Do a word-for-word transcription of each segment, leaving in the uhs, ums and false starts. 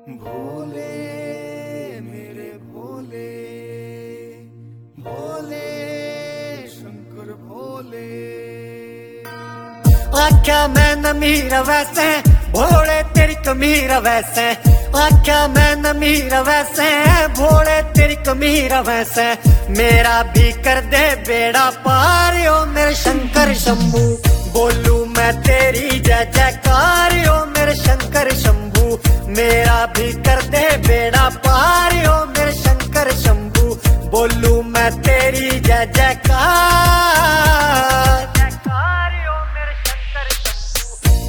भोले मेरे भोले, भोले शंकर भोले। आख्या मैं नमीर वैसे, भोले तेरी कमीर वैसे। आख्या मैं नमीर वैसे, भोले तेरी कमीर वैसे। मेरा भी कर दे बेड़ा पार ओ मेरे शंकर शंभू। बोलू मैं तेरी जय जयकार ओ मेरे शंकर शंभू। मेरा भी कर दे बेड़ा पार ओ मेरे शंकर शंभू। बोलू मैं तेरी जय जयकार जयकार ओ मेरे शंकर शंभू।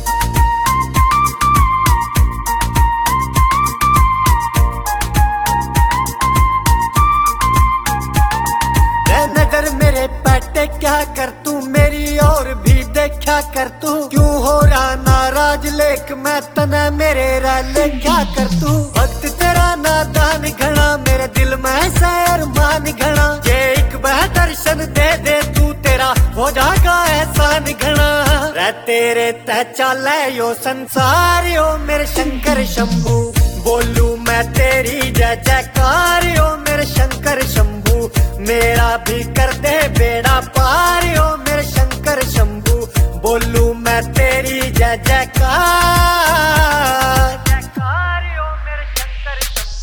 नजर मेरे पैटे क्या कर तू, मेरी और भी देखा कर तू। क्यों हो रहा नाराज लेख मैं तना मेरे राले क्या कर तू। भक्त तेरा नादान घना, मेरे दिल में सैर मान घना। ये एक बार दर्शन दे दे तू, तेरा हो जाएगा एहसान घना। रे तेरे तह चाले यो संसार यो मेरे शंकर शंभू। बोलू मैं तेरी जय जयकार ओ मेरे शंकर शंभू। मेरा भी कर दे बेड़ा पार ओ मेरे शंकर शंभू। बोलू मैं तेरी जय जयकार जयकार ओ मेरे शंकर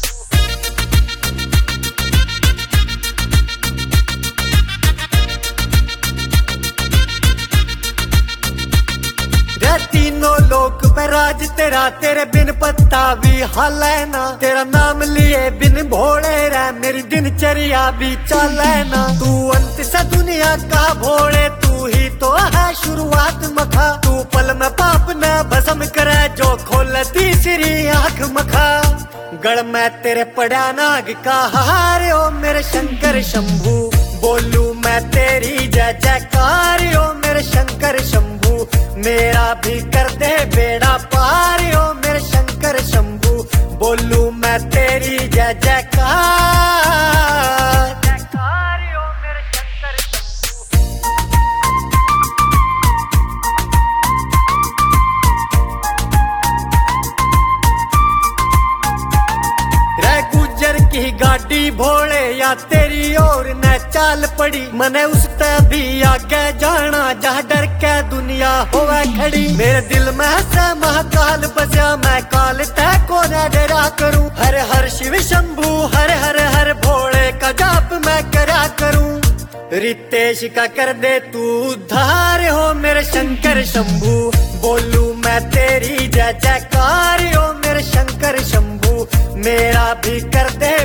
शंभू। तीनों लोक पे राज तेरा, तेरे बिन पत्ता भी हाल है ना। तेरा नाम लिए बिन भोले रे मेरी दिनचर्या भी चल है ना। तू अंत से दुनिया का भोले, तू ही तो है शुरुआत मखा। तू पल में पाप न भस्म करे, जो खोल तीसरी आंख मखा। गढ़ में तेरे पड़ा नाग का हार ओ मेरे शंकर शंभू। बोलू मैं तेरी जय जयकार ओ मेरे शंकर शंभू। मेरा भी कर दे बेड़ा पार ओ मेरे शंकर शंभू। बोलू मैं तेरी जय जयकार जयकार ओ मेरे शंकर शंभू। रे गुजर की गाड़ी भोले या तेरी ओर न चाल पड़ी। मने उस भी आगे जाना जहाँ डर के दुनिया होवे खड़ी। मेरे दिल में से महाकाल बसा, मैं काल तय को न डरा करूं। हर हर शिव शंभू हर हर हर भोले का जाप मैं करा करूं। रितेश का कर दे तू उद्धार हो मेरे शंकर शंभू। बोलू मैं तेरी जय जयकार ओ मेरे शंकर शंभू। मेरा भी कर दे